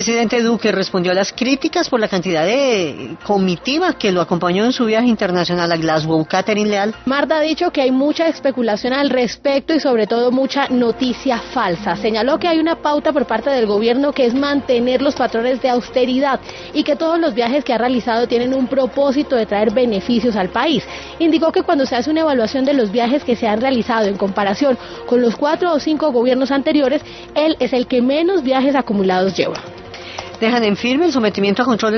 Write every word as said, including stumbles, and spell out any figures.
El presidente Duque respondió a las críticas por la cantidad de comitiva que lo acompañó en su viaje internacional a Glasgow. Catherine Leal. Marta ha dicho que hay mucha especulación al respecto y sobre todo mucha noticia falsa. Señaló que hay una pauta por parte del gobierno que es mantener los patrones de austeridad y que todos los viajes que ha realizado tienen un propósito de traer beneficios al país. Indicó que cuando se hace una evaluación de los viajes que se han realizado en comparación con los cuatro o cinco gobiernos anteriores, él es el que menos viajes acumulados lleva. Dejan en firme el sometimiento a control